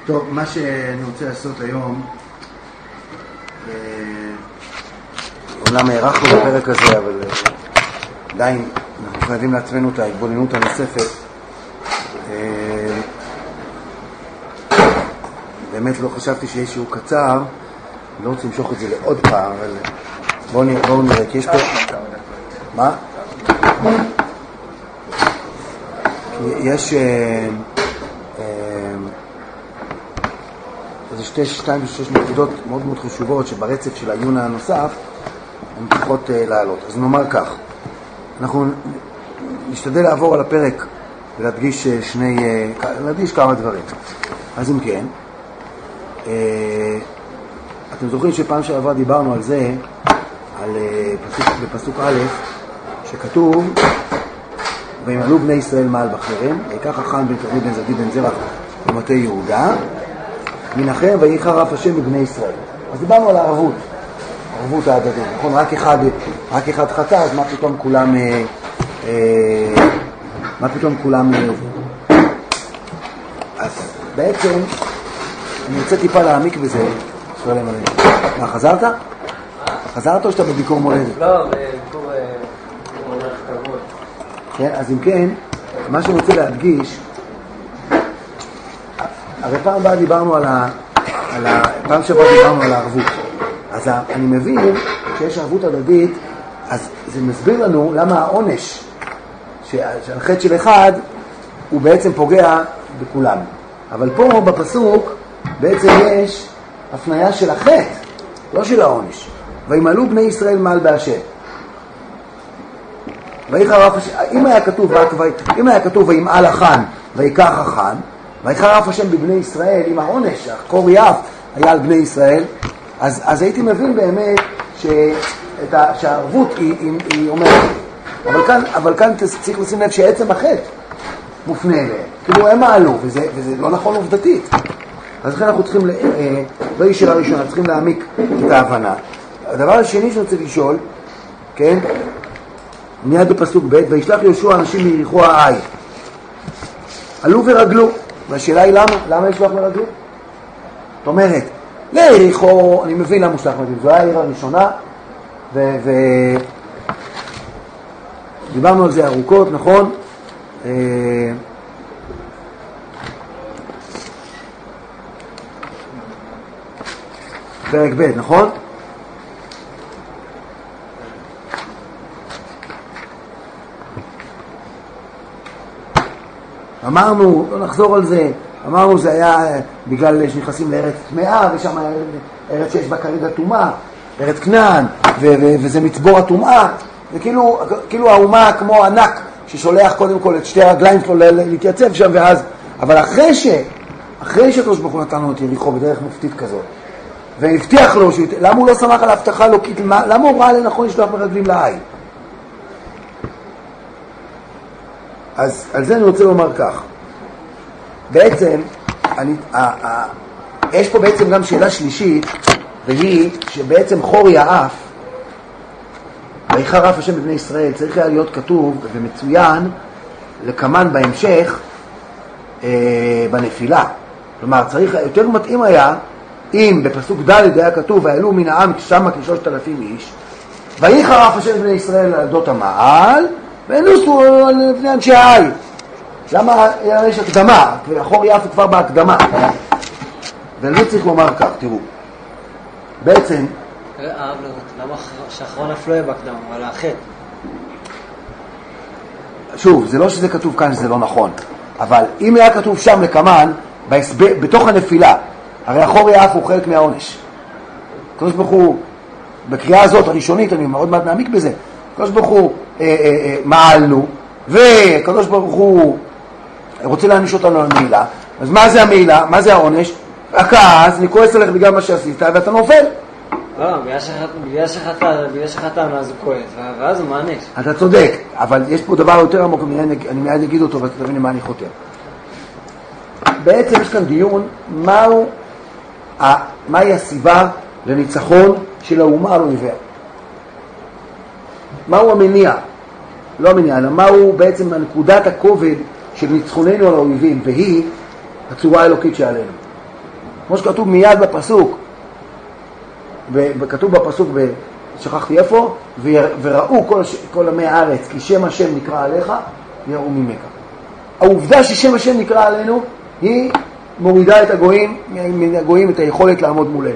טוב, מה שאני רוצה לעשות היום, אומנם הערכנו בפרק הזה, אבל עדיין אנחנו חייבים לעצמנו את ההתבוננות הנוספת. באמת לא חשבתי שיש שהוא קצר, לא רוצה למשוך את זה לעוד פעם, אבל בואו נראה, כי יש פה... מה? יש... איזה שתיים ושש נקודות מאוד מאוד חשובות שברצף של העיון הנוסף הן צריכות לעלות. אז נאמר כך, אנחנו נשתדל לעבור על הפרק ולהדגיש כמה דברים. אז אם כן, אתם זוכרים שפעם שעברה דיברנו על זה, בפסוק א', שכתוב וימלאו בני ישראל מעל בחרם, ויקח החן בן כרמי בן זרחי בן זרח במטה יהודה מן החרם ויחרף השם בבני ישראל. אז דיברנו על הערבות ההדדית, נכון? רק אחד חטא, אז מה פתאום כולם אז בעצם אני רוצה טיפה להעמיק בזה. מה, חזרת? חזרת או שאתה בביקור מולדת? לא, בביקור מולדת כבוד. כן, אז אם כן, מה שאני רוצה להדגיש, הרי פעם שעברה דיברנו על הערבות. אז אני מבין שיש ערבות הדדית, אז זה מסביר לנו למה העונש של חטא של אחד הוא בעצם פוגע בכולם. אבל פה בפסוק בעצם יש הפניה של החטא, לא של העונש. וימלאו בני ישראל מעל בהשם. אם היה כתוב וימעל החן ויקח החן ויחרף השם בבני ישראל, עם העונש הקור יף היה על בני ישראל, אז הייתי מבין באמת שהערבות היא אומרת. אבל כאן צריך לשים לב שעצם החטא מופנה אליהם, כאילו הם מעלו, וזה לא נכון עובדתית. אז לכן אנחנו צריכים, לא היא שאלה ראשונה, צריכים להעמיק את ההבנה. הדבר השני שאני רוצה לשאול, כן, מיד בפסוק ב', וישלח יהושע אנשים מיריחו העי, עלו ורגלו. והשאלה היא למה ישלח ורגלו? זאת אומרת, ליריחו, אני מבין למה ישלח ורגלו, זו היה העיר הראשונה, דיברנו על זה ארוכות, נכון? פרק ב', נכון? אמרנו, לא נחזור על זה, אמרנו זה היה בגלל שנכנסים לארץ טמאה, ושם ארץ שיש בה כרגע טומאה, ארץ כנען, וזה מצבור הטומאה, זה כאילו האומה כמו ענק ששולח קודם כל את שתי הרגליים שלו להתייצב שם, ואז, אבל אחרי שקדוש ברוך הוא נתן לו את יריחו בדרך מופתית כזאת, והבטיח לו, למה הוא לא שמח על ההבטחה אלוקית? למה הוא ראה לנכון לשלוח מרגלים לעי? אז על זה אני רוצה לומר כך. בעצם, יש פה בעצם גם שאלה שלישית, והיא שבעצם חורי האף, ויחרף השם בבני ישראל, צריך היה להיות כתוב ומצוין לכמן בהמשך בנפילה. כלומר, יותר מתאים היה, אם בפסוק ד' היה כתוב, ויעלו מן העם שמה כ3,000 איש, ויחרף השם בבני ישראל על עדות המעל, ונוסו על בני אנשי העי. למה יש הקדמה? והחור יף כבר בהקדמה. ולא צריך לומר כך, תראו. בעצם... למה שאחרון אף לא יהיה בהקדמה, אבל החטא? שוב, זה לא שזה כתוב כאן שזה לא נכון. אבל אם היה כתוב שם לכמן, בתוך הנפילה, הרי החור יף הוא חלק מהעונש. קדוש ברוך הוא, בקריאה הזאת הראשונית, אני מאוד מעט נעמיק בזה, קדוש ברוך הוא מעלנו, וקדוש ברוך הוא רוצה להעניש אותנו על מעילה. אז מה זה המעילה? מה זה העונש? הכעס, אני כועס עליך בגלל מה שעשית, ואתה נופל. לא, בגלל שחטאנו אז הוא כועס, ואז הוא מעניש. אתה צודק, אבל יש פה דבר יותר עמוק, אני מיד אגיד אותו, ואתה תבין למה אני חותר. בעצם יש כאן דיון, מהי הסיבה לניצחון של האומה על אויביה? מהו המניע? לא המניע, אלא מהו בעצם נקודת הכובד של ניצחוננו על האויבים, והיא הצורה האלוקית שעלינו. כמו שכתוב מיד בפסוק, כתוב בפסוק, שכחתי איפה, וראו כל עמי הארץ, כי שם השם נקרא עליך, יראו ממך. העובדה ששם השם נקרא עלינו, היא מורידה את הגויים את היכולת לעמוד מולנו.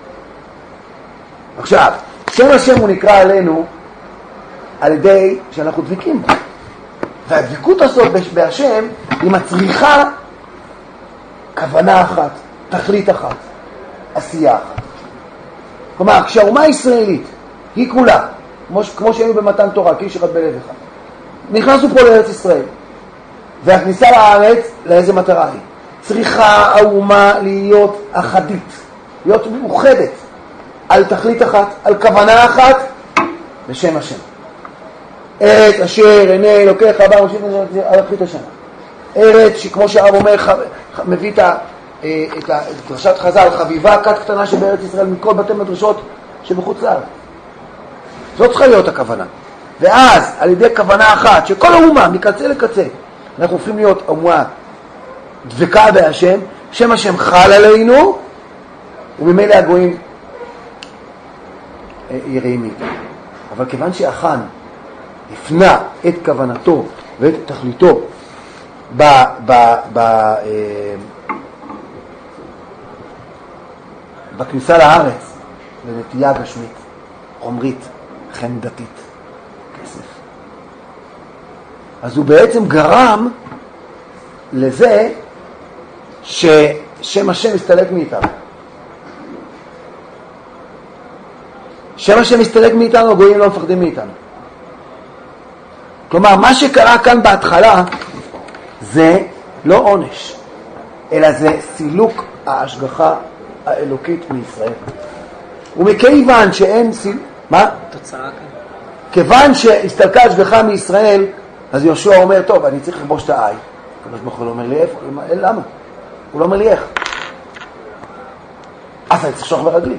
עכשיו, שם השם הוא נקרא עלינו, על ידי שאנחנו דביקים בו. והדביקות הזאת בהשם, היא מצריכה כוונה אחת, תכלית אחת, עשייה אחת. כלומר, כשהאומה הישראלית היא כולה, כמו שהיינו במתן תורה, כאיש אחד בלב אחד, נכנסנו פה לארץ ישראל, והכניסה לארץ, לאיזה מטרה היא? צריכה האומה להיות אחדית, להיות מאוחדת, על תכלית אחת, על כוונה אחת, בשם השם. ארץ אשר עיני אלוקיך בא מושיב על אחרית השנה. ארץ שכמו שהרב אומר, מביא את דרשת חז"ל, חביבה כת קטנה שבארץ ישראל מכל בתי מדרשות שבחוץ לארץ. זאת צריכה להיות הכוונה. ואז על ידי כוונה אחת שכל האומה מקצה לקצה, אנחנו הופכים להיות אומה דבקה בהשם, שם השם חל עלינו, וממילא הגויים יראים מאיתנו. אבל כיוון שהחאן הפנה את כוונתו ואת תכליתו בכניסה לארץ לנטייה גשמית, חומרית, חמדתית, כסף, אז הוא בעצם גרם לזה ששם השם מסתלק מאיתנו. שם השם מסתלק מאיתנו, הגויים לא מפחדים מאיתנו. כלומר, מה שקרה כאן בהתחלה זה לא עונש, אלא זה סילוק ההשגחה האלוקית מישראל. ומכיוון שאין מה? תוצאה כאן. כיוון שהסתלקה השגחה מישראל, אז יהושע אומר, טוב, אני צריך לכבוש את העי. הקדוש ברוך הוא אומר לי, איפה? למה? הוא לא אומר לי איך. אז אני צריך לשלוח ברגלים.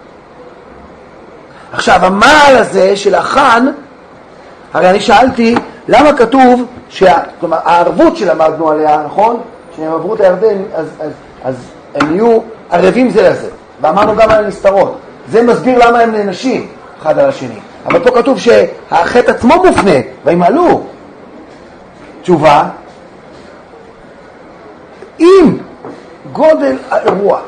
עכשיו, המעל הזה של החאן, הרי אני שאלתי, למה כתוב, כלומר, הערבות שלמדנו עליה, נכון? שהם עברו את הירדן, אז הם יהיו ערבים זה לזה. ואמרנו גם על הנסתרות. זה מסביר למה הם נענשים אחד על השני. אבל פה כתוב שהחטא עצמו מופנה, והם עלו. תשובה, אם גודל האירוע,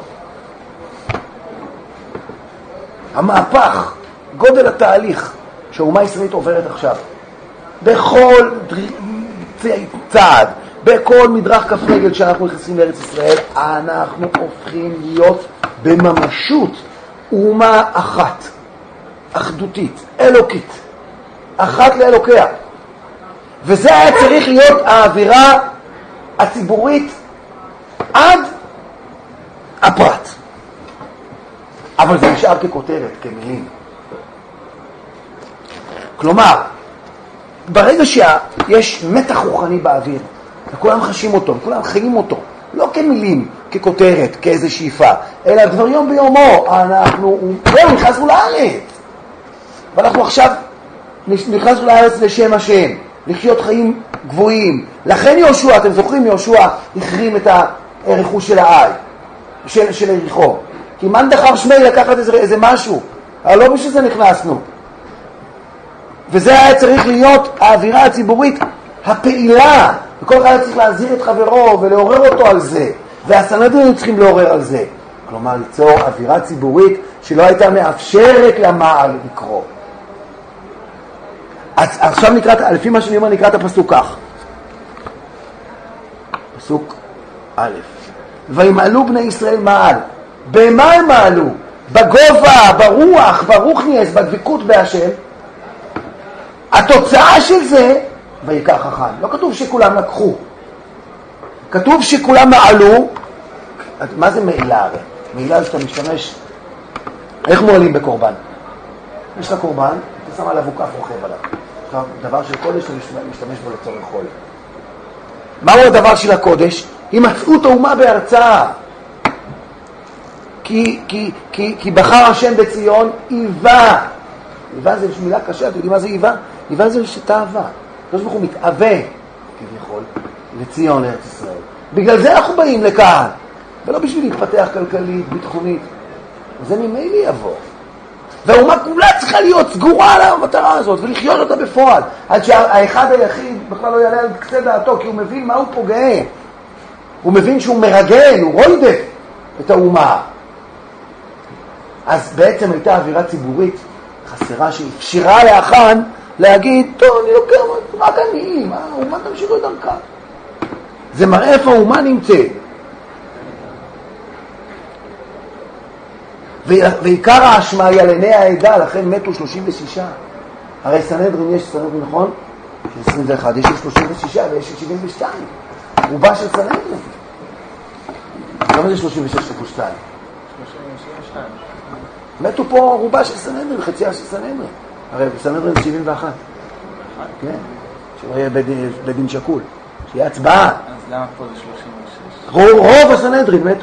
המהפך, גודל התהליך שהאומה הישראלית עוברת עכשיו, בכל צעד, בכל מדרך כף רגל שאנחנו נכנסים לארץ ישראל, אנחנו הופכים להיות בממשות אומה אחת, אחדותית, אלוקית, אחת לאלוקיה. וזה היה צריך להיות האווירה הציבורית עד הפרט. אבל זה נשאר ככותרת, כמילים. כלומר, ברגע שיש מתח רוחני באוויר, וכולם חשים אותו, וכולם חיים אותו, לא כמילים, ככותרת, כאיזו שאיפה, אלא דבר יום ביומו, אנחנו נכנסנו לארץ. ואנחנו עכשיו נכנסנו לארץ לשם השם, לחיות חיים גבוהים. לכן יהושע, אתם זוכרים, יהושע החרים את הרכוש של העי, של יריחו. כי מן דחר שמי לקחת איזה משהו, אבל לא בשביל זה נכנסנו. וזה היה צריך להיות האווירה הציבורית הפעילה, וכל אחד צריך להזהיר את חברו ולעורר אותו על זה, והסנהדרין צריכים לעורר על זה. כלומר, ליצור אווירה ציבורית שלא הייתה מאפשרת למעל לקרוא. אז עכשיו לפי מה שאני אומר, נקרא את הפסוק כך. פסוק א', וימעלו בני ישראל מעל. במה הם מעלו? בגובה, ברוח, ברוחניאס, בדבקות בהשם. התוצאה של זה, ויקח החאן. לא כתוב שכולם לקחו. כתוב שכולם מעלו. מה זה מעילה הרי? מעילה שאתה משתמש, איך מועלים בקורבן? יש לך קורבן, אתה שם עליו וכף רוכב עליו. דבר של קודש, אתה משתמש בו לצורך חול. מהו הדבר של הקודש? הימצאות האומה בארצה. כי בחר השם בציון איבה. איבה זה מילה קשה, אתם יודעים מה זה איבה? איבה זה שתאווה. הקדוש ברוך הוא מתאווה, כביכול, לציון, לארץ ישראל. בגלל זה אנחנו באים לכאן. ולא בשביל להתפתח כלכלית, ביטחונית. זה ממילא יבוא. והאומה כולה צריכה להיות סגורה על המטרה הזאת, ולחיות אותה בפועל, עד שהאחד היחיד בכלל לא יעלה על קצה דעתו, כי הוא מבין מה הוא פוגע. הוא מבין שהוא מרגל, הוא רודף את האומה. אז בעצם הייתה אווירה ציבורית חסרה שאפשרה לאחן להגיד, טוב, אני לוקח רק אני, האומה תמשיכו את דרכה. זה מראה איפה האומה נמצאת. ועיקר האשמה היא על עיני העדה, לכן מתו 36. הרי סנהדרין יש סנהדרין, נכון? 21, יש 36 ויש 72. רובה של סנהדרין. כמה זה 36 לכו 2? 32. מתו פה רובה של סנהדרין, חציה של סנהדרין. הרי סנהדרין זה 71. כן, שיהיה בית דין שקול. שיהיה הצבעה. אז למה פה זה 36? רוב הסנהדרין מתו.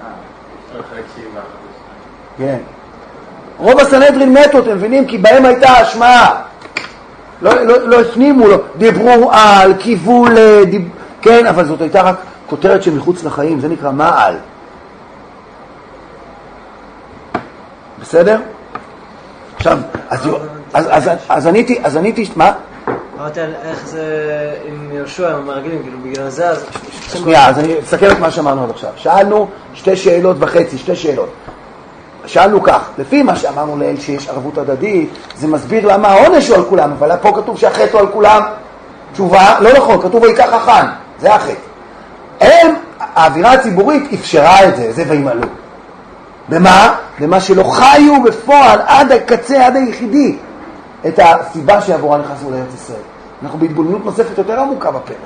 כן. רוב הסנהדרין מתו, אתם מבינים? כי בהם הייתה אשמה. לא הפנימו, דיברו על, קיוו כן, אבל זאת הייתה רק כותרת שמחוץ לחיים, זה נקרא מעל. בסדר? עכשיו, אז עניתי, מה? אמרתי על איך זה עם יהושע, עם המרגלים, כאילו בגלל זה, אז... שנייה, אז אני אסכם את מה שאמרנו עד עכשיו. שאלנו 2.5 שאלות, 2 שאלות. שאלנו כך, לפי מה שאמרנו לאל שיש ערבות הדדית, זה מסביר למה העונש הוא על כולם, אבל פה כתוב שהחטא הוא על כולם. תשובה, לא נכון, כתוב ויקח החן, זה החטא. האווירה הציבורית אפשרה את זה, זה וימלאו. במה? במה שלא חיו בפועל עד הקצה, עד היחידי, את הסיבה שעבורה נכנסו לארץ ישראל. אנחנו בהתבוננות נוספת יותר עמוקה בפרק.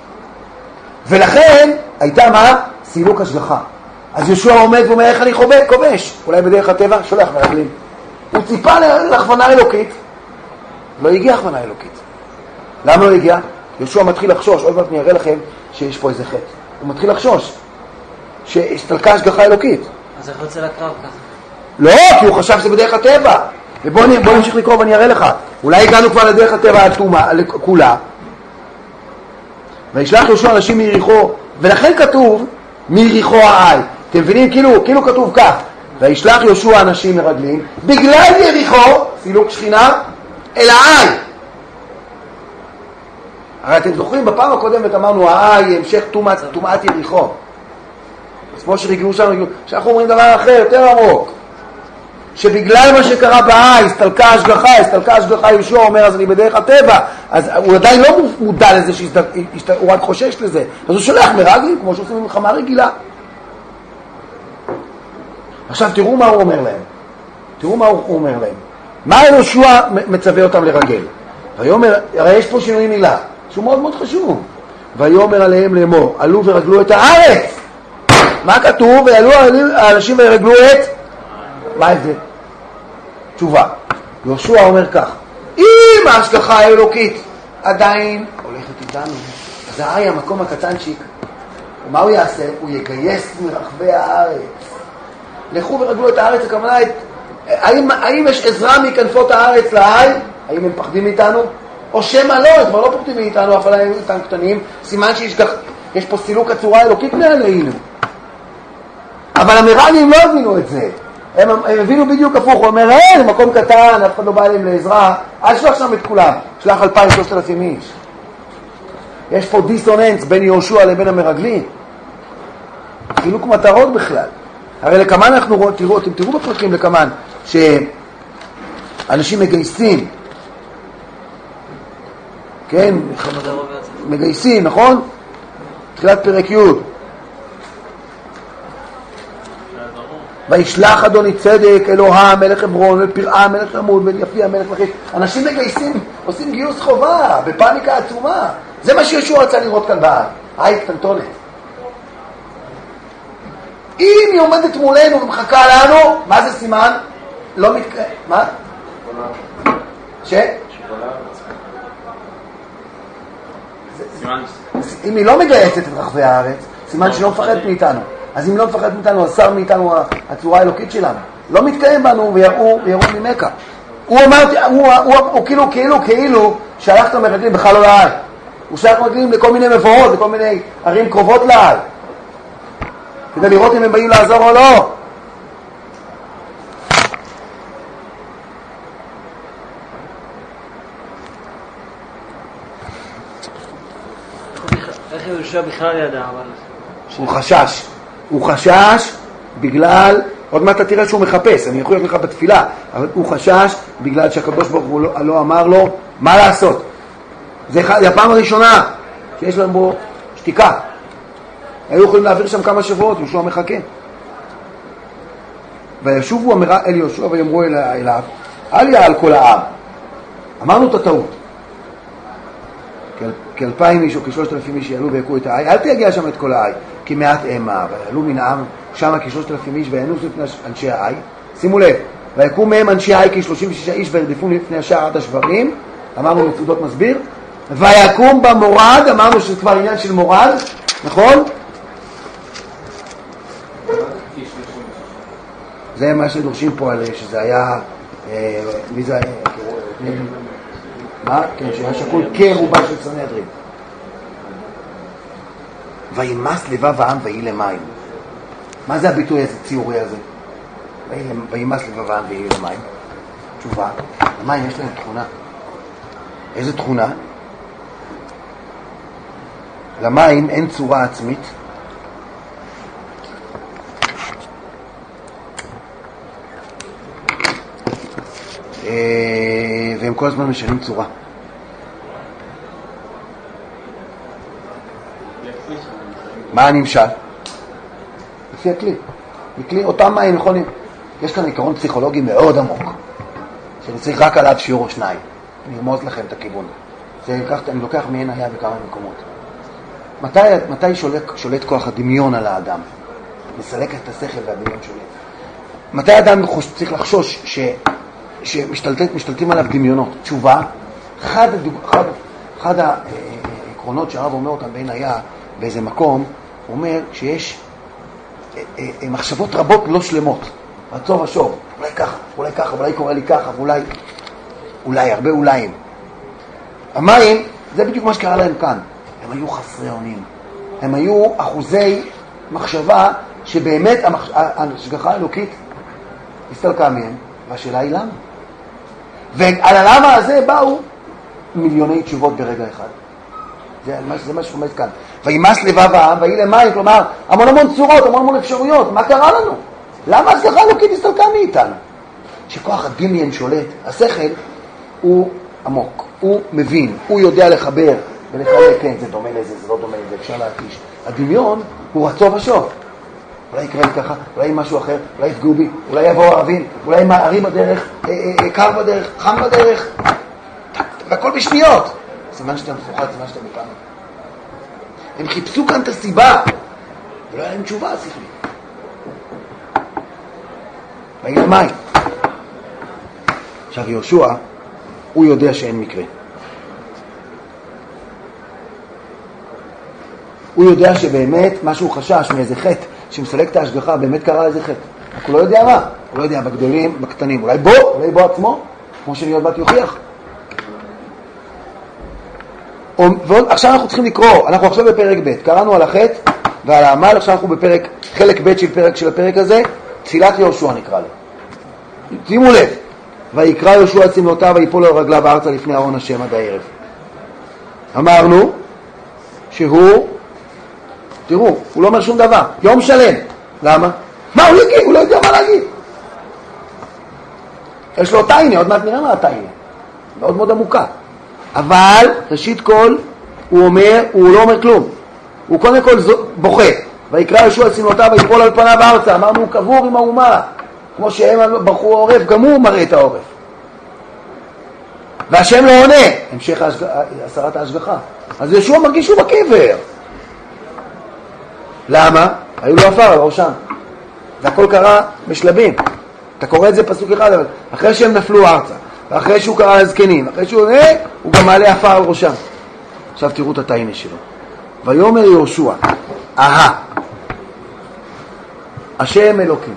ולכן הייתה מה? סילוק השגחה. אז יהושע עומד ואומר, איך אני כובש? אולי בדרך הטבע, שולח מרגלים. הוא ציפה להכוונה אלוקית. לא הגיע הכוונה אלוקית. למה לא הגיע? יהושע מתחיל לחשוש, עוד מעט אני אראה לכם שיש פה איזה חטא. הוא מתחיל לחשוש שהסתלקה השגחה אלוקית. אז איך יוצא לקרב ככה? לא, כי הוא חשב שזה בדרך הטבע. ובוא נמשיך לקרוא ואני אראה לך. אולי הגענו כבר לדרך הטבע כולה. וישלח יהושע אנשים מיריחו, ולכן כתוב מיריחו העי. אתם מבינים? כאילו כתוב כך. וישלח יהושע אנשים מרגלים, בגלל יריחו, סילוק שכינה, אל העי. הרי אתם זוכרים, בפעם הקודמת אמרנו, העי, המשך טומאת יריחו. אז כמו שרגלו שם, שאנחנו אומרים דבר אחר, יותר עמוק. שבגלל מה שקרה בעי, הסתלקה השגחה, יהושע אומר, אז אני בדרך הטבע, אז הוא עדיין לא מודע לזה, הוא רק חושש לזה. אז הוא שולח מרגלים, כמו שעושים במלחמה רגילה. עכשיו תראו מה הוא אומר להם. מה יהושע מצווה אותם לרגל? ויאמר, הרי יש פה שינוי מילה, שהוא מאוד מאוד חשוב. ויאמר עליהם לאמור, עלו ורגלו את הארץ. מה כתוב? ועלו האנשים ורגלו את... מה זה? תשובה. יהושע אומר כך, אם ההשגחה האלוקית עדיין הולכת איתנו, אז העי המקום הקטנצ'יק, ומה הוא יעשה? הוא יגייס מרחבי הארץ. לכו ורגלו את הארץ, הכוונה, האם יש עזרה מכנפות הארץ לעי? האם הם פחדים מאיתנו? או שמה לא, הם כבר לא פוחדים מאיתנו, אבל הם איתם קטנים, סימן שיש פה סילוק הצורה האלוקית מעלינו. אבל המרגלים לא הבינו את זה. הם הבינו בדיוק הפוך, הוא אומר, זה מקום קטן, אף אחד לא בא אליהם לעזרה, אל שלח שם את כולם, שלח 2,000-3,000 איש. יש פה דיסוננס בין יהושע לבין המרגלים. חילוק מטרות בכלל. הרי לכמן אנחנו רואים, אתם תראו בפרקים לכמן, שאנשים מגייסים, כן, מגייסים, נכון? תחילת פרק י' וישלח אדוני צדק, אלוהה, מלך חברון, ופרעה, מלך רמות, ויפיה, מלך לכיש. אנשים מגייסים, עושים גיוס חובה, בפאניקה עצומה. זה מה שישוע רצה לראות כאן בעי. העי קטנטונת. אם היא עומדת מולנו ומחכה לנו, מה זה סימן? לא מתקרב. מה? אם היא לא מגייסת את רחבי הארץ, סימן שלא מפחדת מאיתנו. אז אם לא מפחד מאיתנו, אז שר מאיתנו הצורה האלוקית שלנו. לא מתקיים בנו ויראו ממכה. הוא אמר, הוא כאילו שלח את המרגלים בכלל לא לעי. הוא שלח מרגלים לכל מיני מבואות, לכל מיני ערים קרובות לעי. כדי לראות אם הם באים לעזור או לא. איך יהושע בכלל ידע? הוא חשש בגלל, עוד מעט אתה תראה שהוא מחפש, אני יכול להיות לך בתפילה, אבל הוא חשש בגלל שהקדוש ברוך הוא לא אמר לו מה לעשות. זה הפעם הראשונה שיש לנו בו שתיקה. היו יכולים להעביר שם כמה שבועות, יהושע מחכה. וישובו אל יהושע ויאמרו אליו, אל יעל כל העם. אמרנו את הטעות. כ2,000 איש או כ3,000 איש יעלו ויקו את העי, אל תגיע שם את כל העי, כי מעט המה, ויעלו מן העם שם כ3,000 איש וינוסו לפני אנשי העי. שימו לב, ויקו מהם אנשי העי כ36 איש וירדפו לפני השער עד השברים, אמרנו מצודות מסביר, ויקום במורד, אמרנו שזה כבר עניין של מורד, נכון? זה מה שדורשים פה על שזה היה, מי זה היה? מה? כן, שהיה שקול כרובה של סנהדרין. וימס לבב העם ויהי למים. מה זה הביטוי הזה, ציורי הזה? וימס לבב העם ויהי למים. תשובה, המים יש להם תכונה. איזה תכונה? למים אין צורה עצמית. והם כל הזמן משנים צורה. מה הנמשל? לפי הכלי. אותם מים יכולים. יש כאן עיקרון פסיכולוגי מאוד עמוק, שאני צריך רק עליו שיעור או שניים. אני ארמוז לכם את הכיוון. אני לוקח מעין היה בכמה מקומות. מתי שולט כוח הדמיון על האדם? מסלק את השכל והדמיון שולט. מתי האדם צריך לחשוש שמשתלטים עליו דמיונות? תשובה, אחד העקרונות שהרב אומר אותם בין היה באיזה מקום, הוא אומר שיש מחשבות רבות לא שלמות, רצור ושוב, אולי ככה, אולי קורה לי ככה, אולי, הרבה אוליים. המים, זה בדיוק מה שקרה להם כאן, הם היו חסרי אונים, הם היו אחוזי מחשבה שבאמת ההשגחה האלוקית הסתלקה מהם, והשאלה היא למה? ועל הלמה הזה באו מיליוני תשובות ברגע אחד. זה מה שרומז כאן. וימס לבב העם ויהי למים, כלומר, המון צורות, המון אפשרויות. מה קרה לנו? למה ההשגחה האלוקית הסתלקה מאיתנו? שכוח הדמיון שולט. השכל הוא עמוק, הוא מבין, הוא יודע לחבר ולחלק, כן, זה דומה לזה, זה לא דומה לזה, אפשר להקיש. הדמיון הוא רצו ושוב. אולי יקרה לי ככה, אולי משהו אחר, אולי יפגעו בי, אולי יבואו ערבים, אולי מערים בדרך, קר בדרך, חם בדרך, והכל בשניות. סימן שאתה מפוחד, סימן שאתה מפעם. הם חיפשו כאן את הסיבה, ולא היה להם תשובה, שכלי. ויהי למים. עכשיו יהושע, הוא יודע שאין מקרה. הוא יודע שבאמת משהו חשש מאיזה חטא, שמסלק את ההשגחה, באמת קרה איזה חטא. הוא לא יודע מה, הוא לא יודע בגדולים, בקטנים. אולי בו עצמו, כמו שאני עוד מעט יוכיח. עכשיו אנחנו צריכים לקרוא, אנחנו עכשיו בפרק ב', קראנו על החטא ועל העמל, עכשיו אנחנו בפרק, חלק ב' של הפרק הזה, תפילת יהושע נקרא לו. שימו לב, ויקרא יהושע את סמלותיו ויפול על רגליו ארצה לפני ארון השם עד הערב. אמרנו שהוא, תראו, הוא לא אומר שום דבר, יום שלם. למה? מה הוא יגיד? הוא לא יודע מה להגיד. יש לו טיינה, עוד מעט נראה מה הטיינה. מאוד מאוד עמוקה. אבל, ראשית כל, הוא לא אומר כלום. הוא קודם כל בוכה. ויקרא יהושע את סמלותיו ויפול על פניו ארצה. אמרנו, הוא קבור עם האומה. כמו שהם ברחו העורף, גם הוא מראה את העורף. והשם לא עונה. המשך הסרת ההשגחה. אז יהושע מרגיש שהוא בקבר. למה? היו לו עפר על ראשם. והכל קרה בשלבים. אתה קורא את זה פסוק אחד, אבל אחרי שהם נפלו ארצה, ואחרי שהוא קרא לזקנים, אחרי שהוא הוא גם מעלה עפר על ראשם. עכשיו תראו את הטיינה שלו. ויאמר יהושע, השם אלוקים.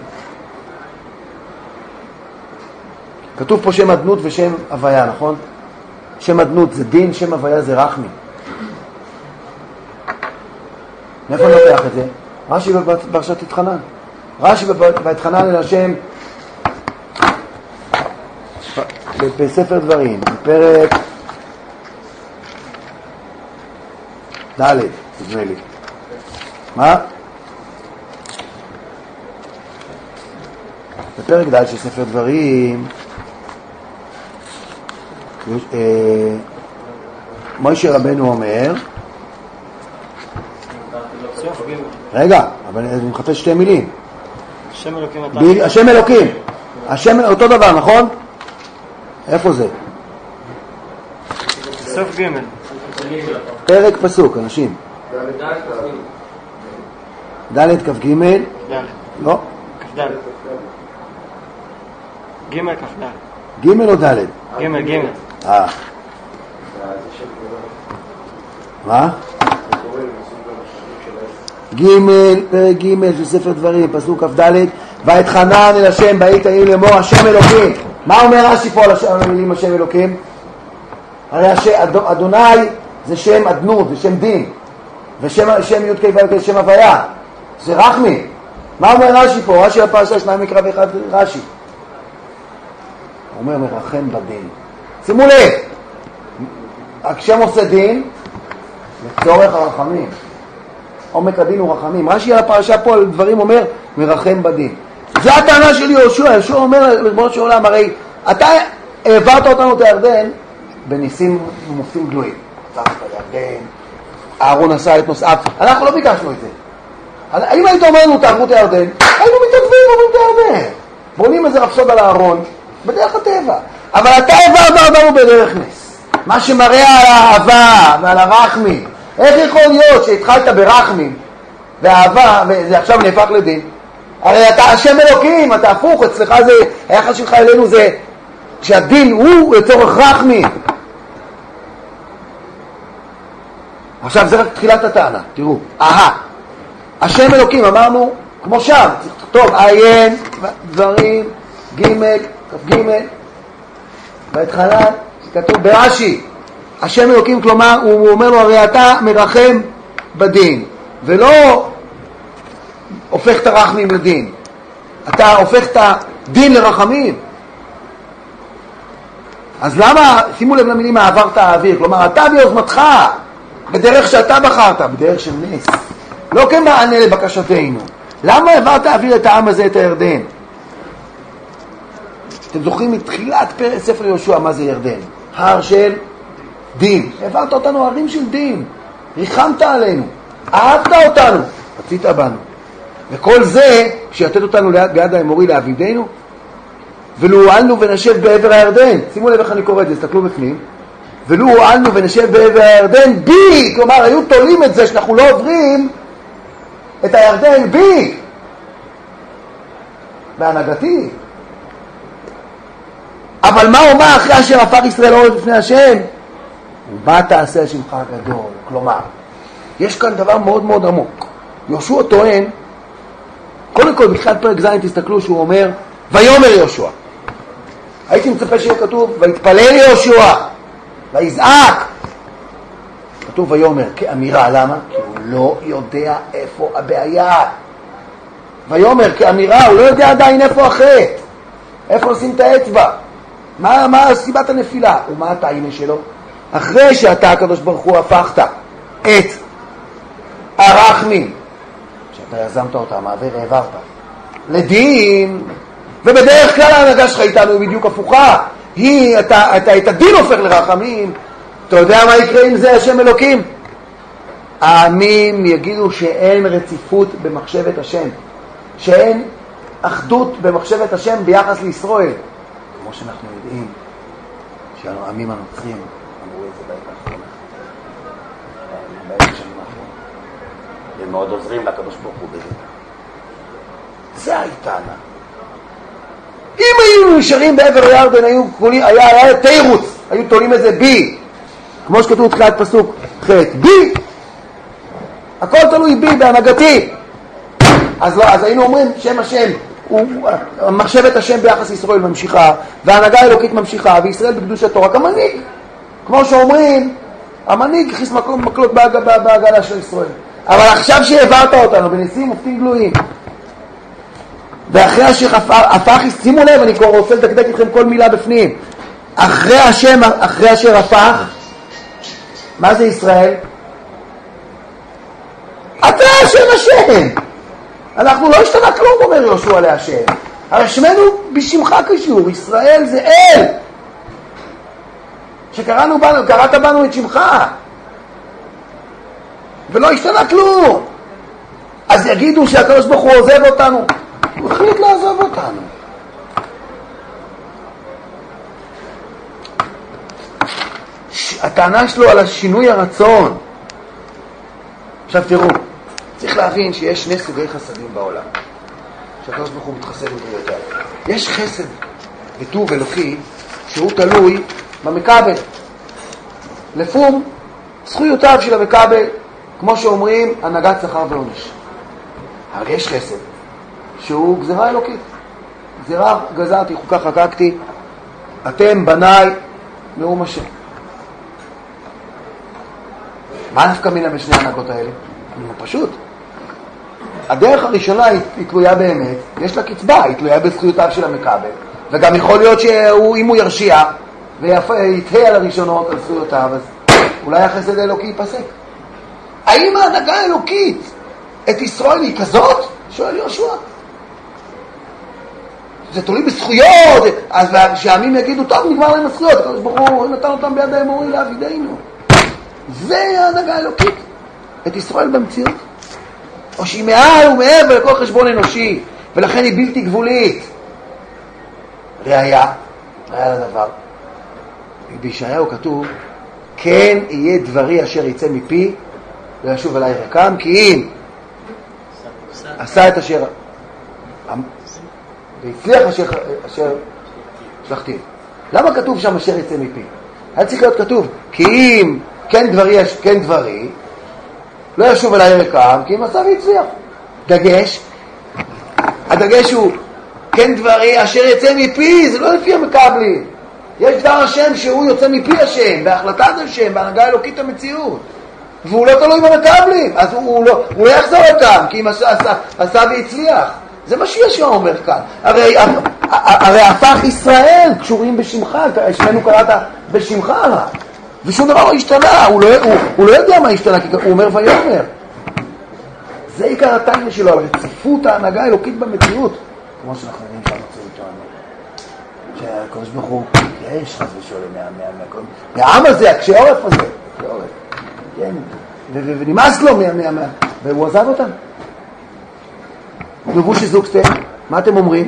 כתוב פה שם אדנות ושם הוויה, נכון? שם אדנות זה דין, שם הוויה זה רחמים. מאיפה נותח את זה? רש"י בפרשת יתחנן. רש"י בהתחנן אל השם בספר דברים, בפרק ד' נדמה לי. מה? בפרק ד' של ספר דברים מוישה רבנו אומר, רגע, אבל אני מחפש שתי מילים. השם אלוקים השם אלוקים. השם אותו דבר, נכון? איפה זה? סוף ג' פרק פסוק, אנשים. ד' כ"ג. לא. כ"ד. ג' כ"ד. ג' או ד'? ג'. מה? ג' פרק ג' של ספר דברים, פסוק כ"ד. ואתחנן אל השם בעת ההיא לאמור השם אלוקים. מה אומר רש"י פה על המילים השם אלוקים? הרי אדוני זה שם אדנות, זה שם דין, ושם י' כ' ו' שם הוויה, זה רחמי. מה אומר רש"י פה? רש"י הפרשה, שניים מקרא ואחד רש"י. הוא אומר מרחם בדין. שימו לב, השם עושה דין לצורך הרחמים. עומק הדין הוא רחמים. רש"י על הפרשה פה על דברים אומר מרחם בדין. זו הטענה של יהושע. יהושע אומר לריבונו של עולם, הרי אתה העברת אותנו את הירדן בניסים ומופתים גלויים. עצרת את הירדן, אהרון עשה את נושאיו. אנחנו לא ביקשנו את זה. אם היית אומר לנו תעברו את הירדן, היינו מתערבים ועוברים את הירדן. בונים איזה רפסוד על הארון בדרך הטבע. אבל אתה העברת אותנו בדרך נס. מה שמראה על האהבה ועל הרחמים. איך יכול להיות שהתחלת ברחמים ואהבה וזה עכשיו נהפך לדין? הרי אתה השם אלוקים, אתה הפוך, אצלך זה, היחס שלך אלינו זה שהדין הוא לצורך רחמים. עכשיו זה רק תחילת הטענה, תראו. השם אלוקים, אמרנו, כמו שם, טוב, עיין, דברים, ג' כ"ג, בהתחלה כתוב ברש"י, השם אלוקים, כלומר, הוא אומר לו, הרי אתה מרחם בדין, ולא הופך את הרחמים לדין. אתה הופך את הדין לרחמים. אז למה, שימו לב למילים, העברת האוויר, כלומר, אתה ביוזמתך, בדרך שאתה בחרת, בדרך של נס, לא כמענה לבקשתנו. למה העברת האוויר את העם הזה, את הירדן? אתם זוכרים מתחילת ספר יהושע מה זה ירדן? הר של דין. העברת אותנו הרים של דין. ריחמת עלינו. אהבת אותנו. רצית בנו. וכל זה, כשיתת אותנו ביד האמורי לעבידנו, ולו הועלנו ונשב בעבר הירדן. שימו לב איך אני קורא את זה, תסתכלו בפנים. ולו הועלנו ונשב בעבר הירדן בי. כלומר, היו תולים את זה שאנחנו לא עוברים את הירדן בי. בהנהגתי. אבל מה אומר אחרי אשר הפך ישראל עורף לפני השם? ומה תעשה שמך הגדול? כלומר, יש כאן דבר מאוד מאוד עמוק. יהושע טוען, קודם כל בתחילת פרק ז' תסתכלו שהוא אומר, ויאמר יהושע. הייתי מצפה שיהיה כתוב, ויתפלל יהושע, ויזעק. כתוב ויאמר כאמירה, למה? כי הוא לא יודע איפה הבעיה. ויאמר כאמירה, הוא לא יודע עדיין איפה החטא, איפה לשים את האצבע. מה סיבת הנפילה? ומה הטענה שלו? אחרי שאתה הקדוש ברוך הוא הפכת את הרחמים, שאתה יזמת אותה, מעבר העברת לדין, ובדרך כלל ההנהגה שלך איתנו היא בדיוק הפוכה. אתה את הדין הופך לרחמים. אתה יודע מה יקרה עם זה השם אלוקים? העמים יגידו שאין רציפות במחשבת השם, שאין אחדות במחשבת השם ביחס לישראל. כמו שאנחנו יודעים שהעמים הנוצרים אמרו את זה בעת האחרונה, שנים האחרונות, והם מאוד עוזרים לקדוש ברוך הוא בזה. זה הייתנה. אם היינו נשארים בעבר הירדן, היה תירוץ, היו תולים את זה בי, כמו שכתוב תחילת פסוק ח' בי, הכל תלוי בי, בהנהגתי. אז היינו אומרים שם השם, מחשבת השם ביחס ישראל ממשיכה, וההנהגה האלוקית ממשיכה, וישראל בקדושתו, רק המנהיג, כמו שאומרים, המנהיג הכניס מקלות בעגלה של ישראל. אבל עכשיו שהעברת אותנו בניסים מופתים גלויים, ואחרי אשר הפך, שימו לב, אני רוצה לדקדק איתכם כל מילה בפנים, אחרי אשר הפך, מה זה ישראל? אתה השם. אנחנו לא השתנה כלום, אומר יהושע להשם. הרי שמנו בשמך קשור, ישראל זה אל. שקראת בנו את שמך. ולא השתנה כלום. אז יגידו שהקדוש ברוך הוא עוזב אותנו. הוא החליט לעזוב אותנו. הטענה שלו על השינוי הרצון. עכשיו תראו, צריך להבין שיש שני סוגי חסדים בעולם. שהקדוש ברוך הוא מתחסד בבריאותיו. יש חסד וטוב אלוקי שהוא תלוי במקבל. לפום זכויותיו של המקבל, כמו שאומרים, הנהגת שכר ועונש. אבל יש חסד שהוא גזרה אלוקית. גזרה גזרתי, חוקה חקקתי, אתם בניי נאום השם. מה נפקא מינה בשני ההנהגות האלה? פשוט. הדרך הראשונה היא תלויה באמת, יש לה קצבה, היא תלויה בזכויותיו של המקבל, וגם יכול להיות שאם הוא ירשיע ויתהה על הראשונות, על זכויותיו, אז אולי החסד האלוקי ייפסק. האם ההנהגה האלוקית את ישראל היא כזאת? שואל יהושע. זה תלוי בזכויות, אז שהעמים יגידו, טוב, נגמר להם הזכויות, הקדוש ברוך הוא נתן אותם ביד האמורי לעבידנו. זה ההנהגה האלוקית, את ישראל במציאות. או שהיא מעל ומעבר לכל חשבון אנושי, ולכן היא בלתי גבולית. ראיה לדבר. בישעיהו כתוב, כן יהיה דברי אשר יצא מפי, וישוב אליי ריקם, כי אם עשה את אשר, והצליח אשר שלחתי. למה כתוב שם אשר יצא מפי? היה צריך להיות כתוב, כי אם כן דברי, לא ישוב אליי ריקם, כי אם עשה והצליח. הדגש הוא, כן דברי אשר יצא מפי, זה לא לפי המקבלים. יש דבר השם שהוא יוצא מפי השם, בהחלטת השם, בהנהגה אלוקית המציאות. והוא לא תלוי במקבלים, אז הוא לא יחזור אותם, כי אם עשה והצליח. זה מה שישוע אומר כאן. הרי הפך ישראל קשורים בשמך, שמנו קראת בשמך, ושום דבר לא השתנה, הוא לא יודע מה השתנה, כי הוא אומר ויאמר. זה עיקר הטענה שלו, על רציפות ההנהגה האלוקית במציאות. כמו שאנחנו יודעים שהמציאות שלנו, שהקדוש ברוך הוא יש חס ושלום מהעם הזה, הקשה עורף הזה, כן, ונמאס לו והוא עזב אותם. לבוש זוקסטה, מה אתם אומרים?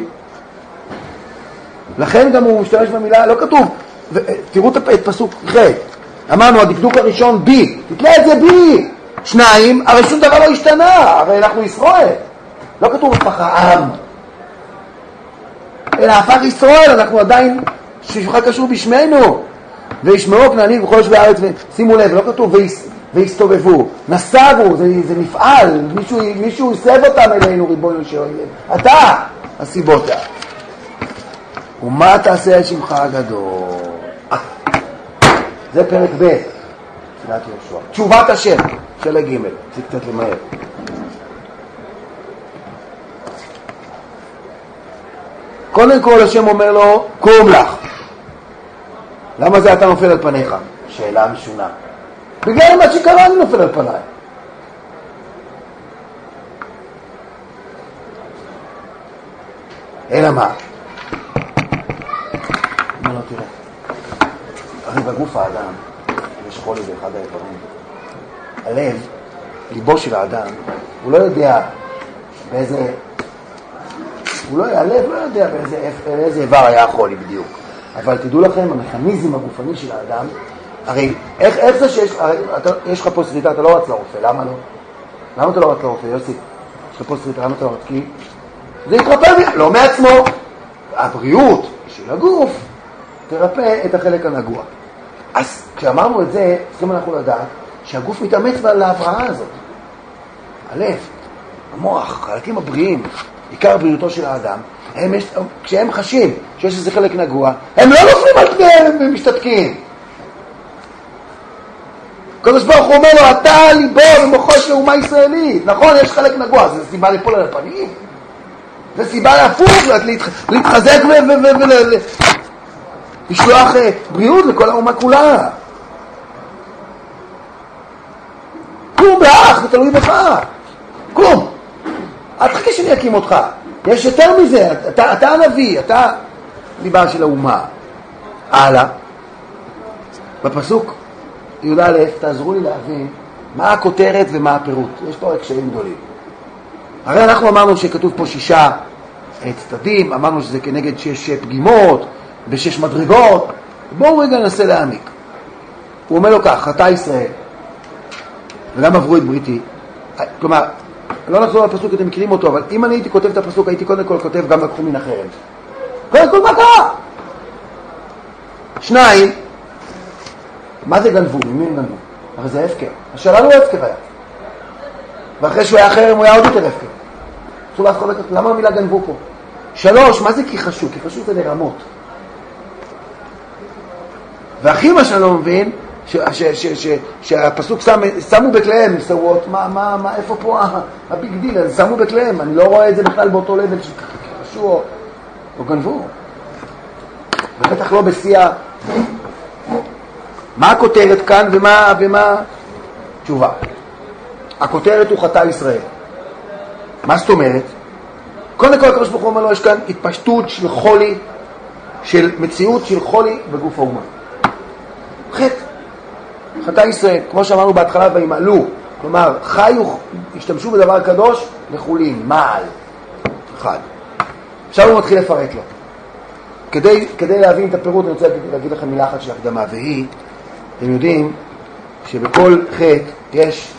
לכן גם הוא משתמש במילה, לא כתוב, תראו את פסוק ח', אמרנו הדקדוק הראשון בי, תתלה את זה בי. 2, הרי שום דבר לא השתנה, הרי אנחנו ישראל, לא כתוב הפך העם, אלא הפך ישראל, אנחנו עדיין ששמך קשור בשמנו, וישמעו כנענים וכל יושבי הארץ, ושימו לב, לא כתוב והסתובבו, נסגו, זה מפעל, מישהו יסב אותם אלינו ריבונו של עולם, אתה הסיבות. ומה תעשה על שמך הגדול? זה פרק ב' תפילת יהושע, תשובת השם של הג', צריך קצת למהר. קודם כל השם אומר לו, קום לך. למה זה אתה נופל על פניך? שאלה משונה. בגלל מה שקרה אני נופל על פניי. אלא מה? מה לא תראה? הרי בגוף האדם יש חולי באחד האיברים. הלב, ליבו של האדם, הוא לא יודע באיזה... הלב לא יודע באיזה איבר היה החולי בדיוק. אבל תדעו לכם, המכניזם הגופני של האדם, הרי איך זה שיש, יש לך פה סריטה, אתה לא רץ לרופא, למה לא? למה אתה לא רץ לרופא, יוסי? יש לך פה סריטה, למה אתה לא רץ? כי זה יתרפא, לא מעצמו. הבריאות של הגוף תרפא את החלק הנגוע. אז כשאמרנו את זה, צריכים אנחנו לדעת שהגוף מתאמץ להבראה הזאת. הלב, המוח, חלקים הבריאים, עיקר בריאותו של האדם, כשהם חשים שיש איזה חלק נגוע, הם לא נופלים על פניהם ומשתתקים. הקדוש ברוך הוא אומר לו, אתה ליבו ומוחו של האומה הישראלית. נכון, יש חלק נגוע, זה סיבה ליפול על הפנים? זה סיבה להפוך, להתחזק ולשלוח בריאות לכל האומה כולה. כלום באח, זה תלוי בך. כלום. אל תחכה שאני אקים אותך. יש יותר מזה, אתה הנביא, אתה ליבה של האומה. הלאה. בפסוק י"א, תעזרו לי להבין מה הכותרת ומה הפירוט. יש פה קשיים גדולים. הרי אנחנו אמרנו שכתוב פה 6 צדדים, אמרנו שזה כנגד 6 פגימות ו6 מדרגות. בואו רגע ננסה להעמיק. הוא אומר לו כך, חטא ישראל, וגם עברו את בריתי. כלומר, לא נחזור לפסוק, אתם מכירים אותו, אבל אם אני הייתי כותב את הפסוק, הייתי קודם כל כותב גם לקחו מן החרב. קודם כל, מה קרה? 2, מה זה גנבו? ממי הם גנבו? הרי זה הפקר. השאלה לא הפקר היה. ואחרי שהוא היה חרם, הוא היה עוד יותר הפקר. אסור לאף אחד לקחת, למה המילה גנבו פה? 3, מה זה כיחשו? כיחשו זה לרמות. והכי מה שאני לא מבין, שהפסוק שמו בכליהם, סוות, איפה פה הביג דיל? אז שמו בכליהם, אני לא רואה את זה בכלל באותו לבל שכיחשו או גנבו. ובטח לא בשיאה. מה הכותרת כאן ומה תשובה? הכותרת הוא חטא ישראל. מה זאת אומרת? קודם כל הקדוש ברוך הוא אומר לו, יש כאן התפשטות של חולי, של מציאות של חולי בגוף האומה. חטא ישראל, כמו שאמרנו בהתחלה, וימעלו, כלומר חיו, השתמשו בדבר קדוש לחולין, מעל. אחד. עכשיו הוא מתחיל לפרט לו. כדי להבין את הפירוט, אני רוצה להגיד לכם מילה אחת של הקדמה, והיא, אתם יודעים שבכל חטא יש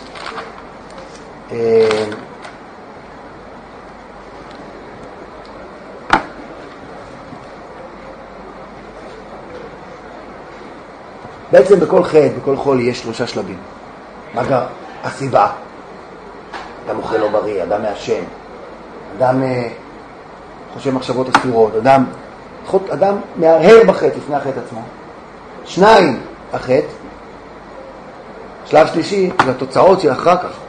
בעצם בכל חטא, בכל חולי יש 3 שלבים. מה גם? הסיבה. אדם אוכל לא בריא, אדם מעשן, אדם חושב מחשבות אסורות, אדם מהרהר בחטא לפני החטא עצמו. 2, החטא. שלב שלישי, זה התוצאות של אחר כך.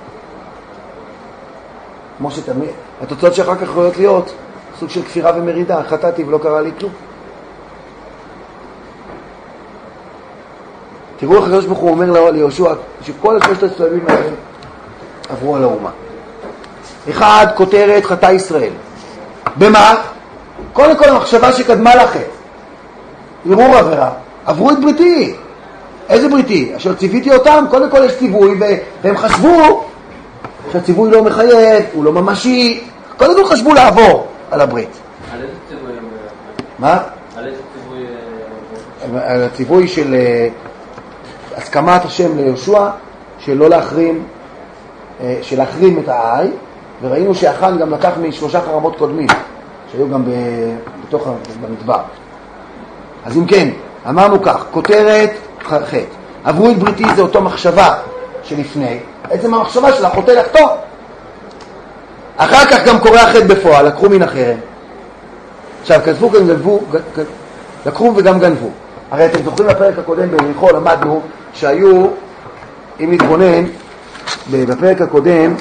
כמו שתמיד, התוצאות שאחר כך יכולות להיות סוג של כפירה ומרידה. חטאתי ולא קרה לי כלום. תראו איך הקדוש ברוך הוא אומר ליהושע שכל 3 הסבבים האלה עברו על האומה. 1, כותרת חטא ישראל. במה? קודם כל המחשבה שקדמה לחטא. ערעור עבירה. עברו את בריתי. איזה בריתי? אשר ציוויתי אותם, קודם כל יש ציווי, והם חשבו שהציווי לא מחייב, הוא לא ממשי. קודם כל חשבו לעבור על הברית. על איזה ציווי? מה? על איזה ציווי? על הציווי של הסכמת השם ליהושע שלא להחרים, להחרים את העי, וראינו שאחן גם לקח מ3 חרמות קודמים שהיו גם בתוך במדבר. אז אם כן, אמרנו כך, כותרת חטא. עברו את בריתי, זה אותו מחשבה שלפני, עצם המחשבה של החוטא לחטוא. אחר כך גם קורא החטא בפועל, לקחו מן החרם. עכשיו, כתבו גם גנבו, לקחו וגם גנבו. הרי אתם זוכרים בפרק הקודם ביריחו, למדנו שהיו, אם נתבונן, בפרק הקודם,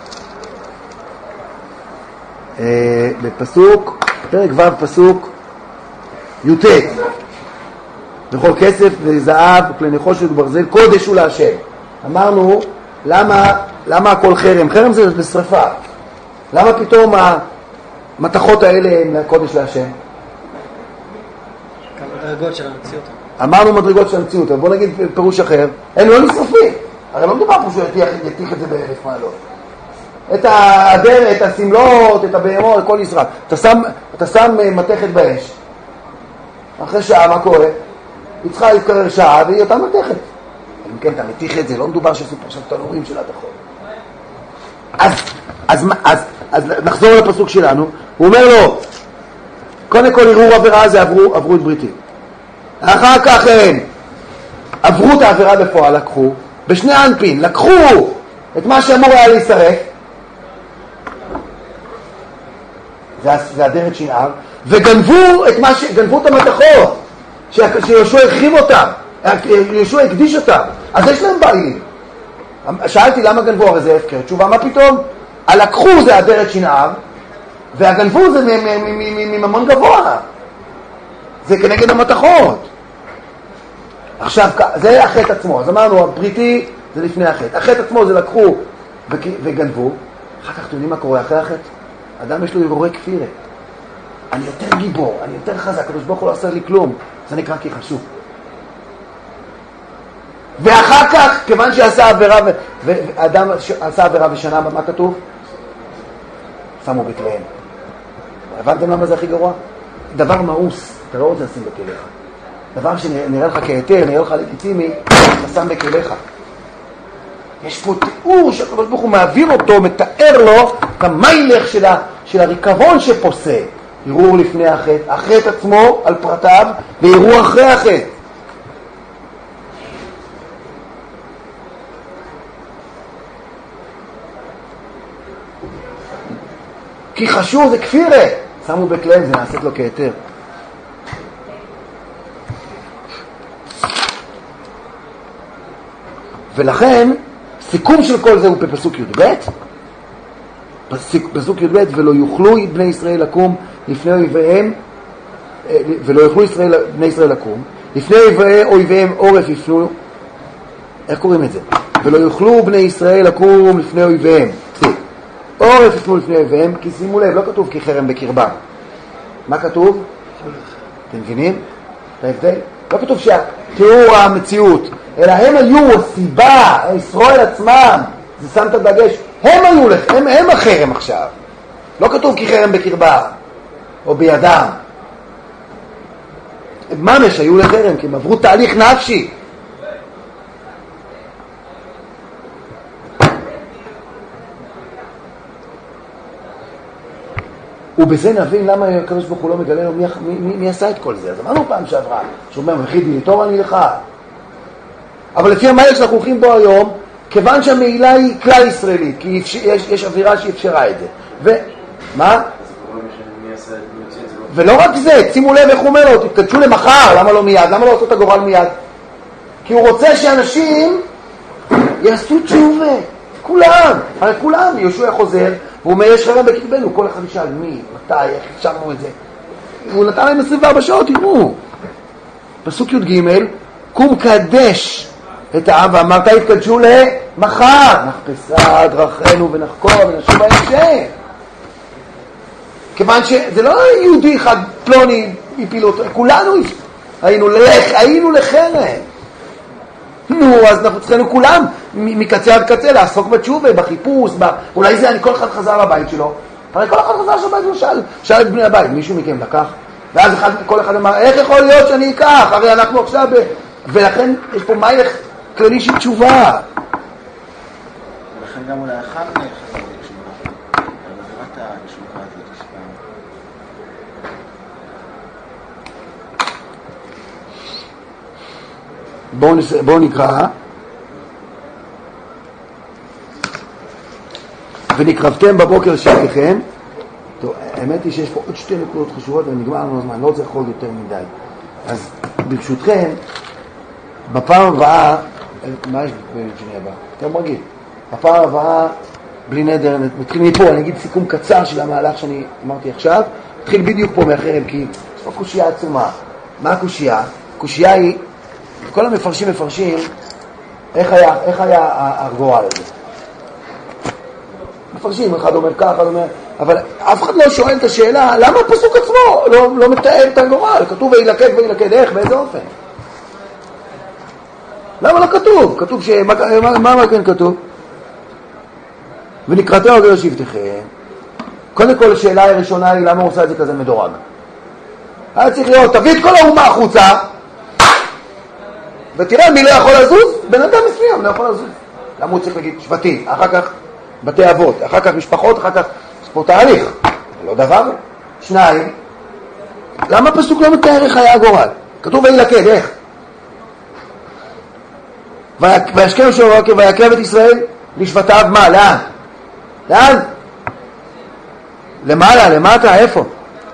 בפסוק, פרק ו' פסוק י"ט, בכל כסף וזהב וכלי נחושת וברזל קודש הוא להשם. אמרנו, למה הכל חרם? חרם זה בשריפה. למה פתאום המתכות האלה הם קודש להשם? מדרגות של המציאות. אמרנו מדרגות של המציאות, אבל בוא נגיד פירוש אחר, הם לא נשרפים. הרי לא מדובר פה שהוא יתיך את זה ב1,000 מעלות. את האדר, את הסמלות, את הבהמות, הכל נשרף. אתה שם מתכת באש. אחרי שעה, מה קורה? היא צריכה להתקרר שעה והיא אותה מתכת. אם כן, אתה מתיך את זה, לא מדובר שעשו פה עכשיו תנורים של התחול. אז נחזור לפסוק שלנו. הוא אומר לו, קודם כל ערעור עבירה זה עברו את בריתי. אחר כך הם עברו את העבירה בפועל, לקחו, בשני אנפין, לקחו את מה שאמור היה להישרף, זה הדרת שנער, וגנבו את המתכות, שיהושע הרחיב אותם, יהושע הקדיש אותם, אז יש להם בעלים. שאלתי למה גנבו, הרי זה הפקר. תשובה, מה פתאום? הלקחו זה אדרת שנער, והגנבו זה מממון גבוה. זה כנגד המתכות. עכשיו, זה החטא עצמו. אז אמרנו, הבריטי זה לפני החטא. החטא עצמו זה לקחו וגנבו. אחר כך, אתם יודעים מה קורה אחרי החטא? אדם יש לו הרהורי כפירה. אני יותר גיבור, אני יותר חזק, הקדוש ברוך הוא לא עושה לי כלום. זה נקרא כי חשוב. ואחר כך, כיוון שעשה עבירה, ואדם עשה עבירה ושנה, מה כתוב? שמו בכליהם. הבנתם למה זה הכי גרוע? דבר מאוס, אתה לא רוצה לשים בכליך. דבר שנראה לך כהיתר, נראה לך לגיטימי, אתה שם בכליך. יש פה תיאור שהקדוש ברוך הוא מעביר אותו, מתאר לו את המיילך של הריקבון שפוסה. ערעור לפני החטא, החטא עצמו על פרטיו, וערעור אחרי החטא. כי חשוב זה כפירה. שמו בכליהם, זה נעשית לו כהיתר. ולכן, סיכום של כל זה הוא בפסוק י"ב. פסוק י"ב, ולא יוכלו בני ישראל לקום לפני אויביהם, ולא יוכלו בני ישראל לקום, לפני אויביהם עורף יפנו, איך קוראים את זה? ולא יוכלו בני ישראל לקום לפני אויביהם. עורף יפנו לפני אויביהם, כי שימו לב, לא כתוב כי חרם בקרבם. מה כתוב? אתם מבינים? את ההבדל? לא כתוב שהתיאור המציאות, אלא הם היו הסיבה, ישראל עצמם, זה שם את הדגש, הם היו לכם, הם החרם עכשיו. לא כתוב כי חרם בקרבם, או בידם. ממש היו לחרם, כי הם עברו תהליך נפשי. ובזה נבין למה הקדוש ברוך הוא לא מגלה לו מי עשה את כל זה. אז אמרנו פעם שעברה, שאומר, וחיד מלתור אני לך. אבל לפי המייל שאנחנו הולכים בו היום, כיוון שהמעילה היא כלל ישראלית, כי יש אווירה שאפשרה את זה. ומה? ולא רק זה, שימו לב איך הוא אומר לו, תתקדשו למחר, למה לא מיד? למה לא לעשות את הגורל מיד? כי הוא רוצה שאנשים יעשו תשובה. כולם, הרי כולם, יהושע חוזר, והוא אומר, יש חרם בקרבנו, כל אחד ישאל, מי, מתי, איך אפשרנו את זה? הוא נתן להם 24 שעות, תראו. פסוק י"ג, קום קדש את העם, ואמרת, התקדשו למחר, נחפשה דרכינו ונחקור ונשוב בהמשך. כיוון שזה לא יהודי אחד פלוני הפיל אותו, כולנו היינו לחרם. נו, אז אנחנו צריכים כולם מקצה עד קצה לעסוק בתשובה, בחיפוש, אולי זה כל אחד חזר לבית שלו. הרי כל אחד חזר לבית שלו, שאל את בני הבית, מישהו מכם לקח? ואז כל אחד אמר, איך יכול להיות שאני אקח? הרי אנחנו עכשיו ולכן יש פה מייך כללי של תשובה. ולכן גם אולי אחד חזר לתשובה. אבל עבירת התשובה הזאת השפעה. בואו נקרא. ונקרבתם בבוקר שבטיכם. טוב, האמת היא שיש פה עוד שתי נקודות חשובות ונגמר לנו הזמן, לא רוצה לחול יותר מדי. אז ברשותכם, בפעם הבאה, מה יש בשני הבא? אתם רגיל. בפעם הבאה, בלי נדר, נתחיל מפה, אני אגיד סיכום קצר של המהלך שאני אמרתי עכשיו. נתחיל בדיוק פה מאחרם, כי יש פה קושייה עצומה. מה הקושייה? הקושייה היא, כל המפרשים מפרשים, איך היה הגורל הזה? מפרשים, אחד אומר כך, אחד אומר, אבל אף אחד לא שואל את השאלה, למה הפסוק עצמו לא מתאר את הגורל? כתוב וילכד, איך, באיזה אופן? למה לא כתוב? כתוב מה כן כתוב? ונקראתם בבוקר שבטיכם. קודם כל השאלה הראשונה היא, למה הוא עושה את זה כזה מדורג? היה צריך להיות, תביא את כל האומה החוצה, ותראה מי לא יכול לזוז, בן אדם מסוים לא יכול לזוז. למה הוא צריך להגיד שבטים, אחר כך בתי אבות, אחר כך משפחות, אחר כך ספורט תהליך. לא דבר. שניים, למה הפסוק לא מתאר איך היה הגורל? כתוב וילכד, איך? וישכם שבבוקר ויקרב את ישראל לשבטיו, מה? לאן? לאן? למעלה, למטה, איפה?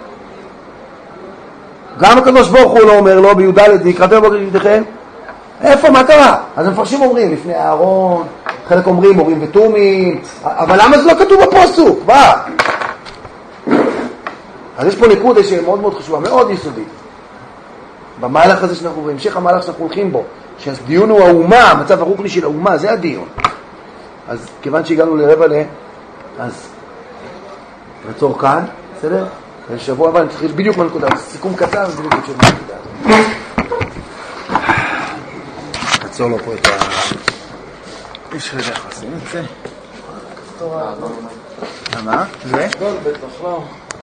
גם הקדוש ברוך הוא לא אומר לו בי"ד, ויקראתם בבוקר שבטיכם. איפה? מה קרה? אז המפרשים אומרים, לפני אהרון, חלק אומרים מורים ותומים, אבל למה זה לא כתוב בפוסוק? מה? אז יש פה נקודה שמאוד מאוד חשובה, מאוד יסודית. במהלך הזה שאנחנו, בהמשך המהלך שאנחנו הולכים בו, שהדיון הוא האומה, המצב הרוחני של האומה, זה הדיון. אז כיוון שהגענו לרבע אז נעצור כאן, בסדר? שבוע הבא נתחיל בדיוק מהנקודה, סיכום קצר ובדיוק נתחיל מהנקודה הזאת. נעצור לו פה את יש רגע איך עושים את זה? מה? זה? גול בטח, לא.